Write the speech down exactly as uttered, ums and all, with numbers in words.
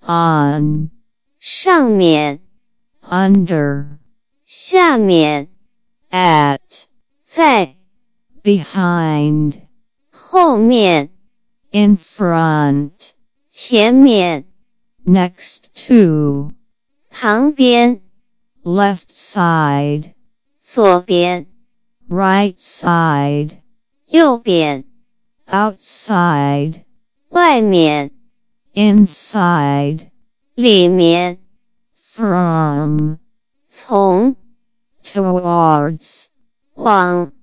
on 上面 under 下面 at 在 behind 后面 in front 前面 next to 旁边 left side 左边 right side 右边 outside 外面 inside 里面 from 从 towards 往